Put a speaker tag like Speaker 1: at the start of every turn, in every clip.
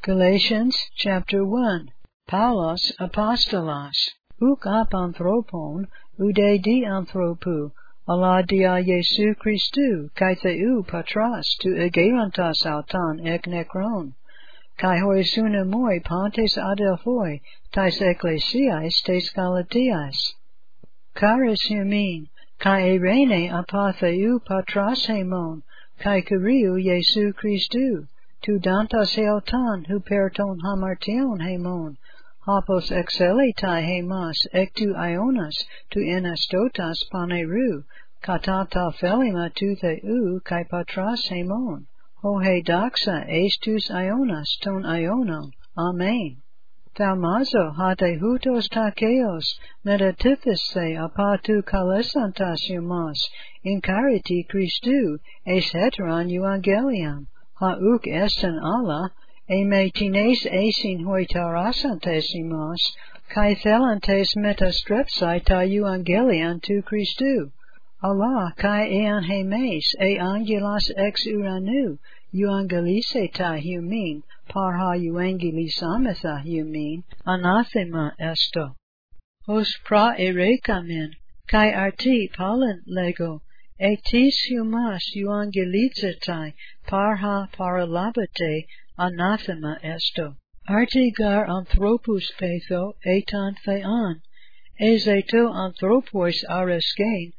Speaker 1: Galatians chapter 1. Paulos apostolos, uk ap anthropon, ude di anthropou, ala dia Jesu Christou, kai theou patras tu egerantas auton ek nekron, kai hoi sunamoi pantes adelphoi, tais ecclesiais tes galatiais. Charis humin, kai erene apatheou patras hemon, kai kuriou Jesu Christou, tu dantas heotan huperton hamartion hemon, hapos exeletai hemas ectu ionas tu enastotas paneru, katata felima tu theou kai patras hemon, hohe doxa estus ionas ton ionon, amen. Thaumazo hate hutos takeos, metatyphis the apatu kalesantas humas, in cariti Christou, es heteron euangelium, hauk esten alla, me tines esin hoitarasantes imas, kai thelantes metastrepsai ta euangelion tu Christou. Allah kai ean hemes angelas ex uranu, euangelise ta humin, parha euangelisametha humin, anathema esto. Hos pra erekamen, kai arti palin lego, etis humas euangelitzetai, parha paralabate, anathema esto. Arti gar anthropus petho etan thean, ezeto anthropois areskein,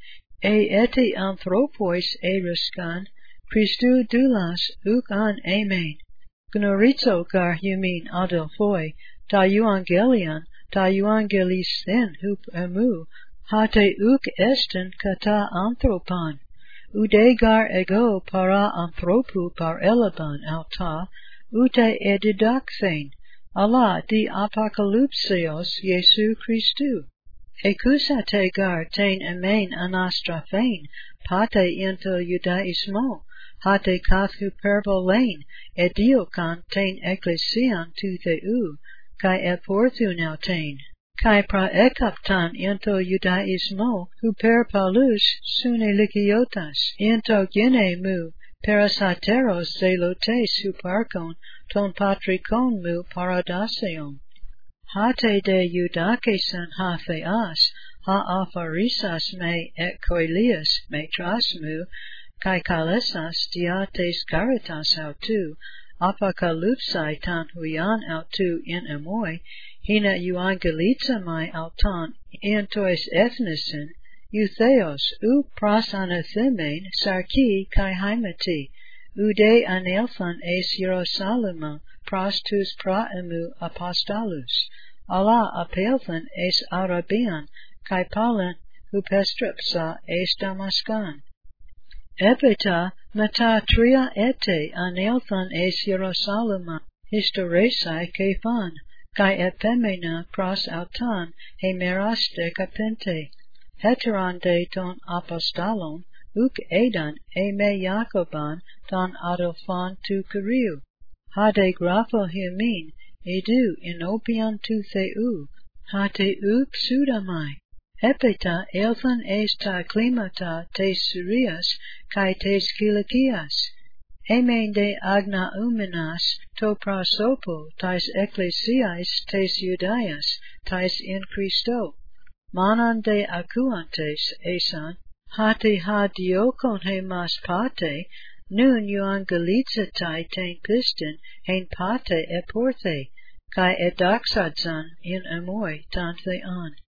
Speaker 1: eti anthropois ereskan, Christou doulas uk an amen. Gnorizo gar humin adelphoi, ta euangelion, ta euangelisthen hup emu, hate uk esten kata anthropan, ude gar ego para anthropou par eleban auta, ute edidakthen, Allah di apocalypseos Jesu Christou. Ecusate gar ten amen anastraphen, pate into judaismo, hate kath hyperbolein, ediokan ten ecclesian tu theou, kai eporthun autain, kai pra ekaptan into judaismo, hyperpalus sune likiotas, into gene mu, parasateros zelotes huparkon, ton patrikon mu paradaseon. Hate de judakesan ha theas, ha apharisas me et koilias me trasmu, kai kalesas diates caritas autu, apocalypsai tan huian autu in amoi, hina euangelitza mai auton entois ethnisen, eutheos u pras anathimen sarki kai haimati, ude anelthan es Jerusalema pras tus pra emu apostolus, Allah apelthan es Arabian, kai palin hupestrepsa es Damaskan. Epita meta tria ete anelthan es Jerusalema, historesai kefan, kai epemena pras autan hemeras decapente, heteron de ton apostolon, uk edan me Jacoban ton adelphon tu kuriou, hade grapho humin, edu in opion tu theou, hate uk pseudamai. Epita elthan es ta climata tes Syrias, kai tes Kilikias. Emen de agna uminas to prasopo tais ecclesiais tes Judaias, tais in Christo. Manan de acuantes esan, hate ha diokon hemas pate, nun euangelitzetai ten pistin, hen pate eporthe, kai edaxadzan in amoi tan thean.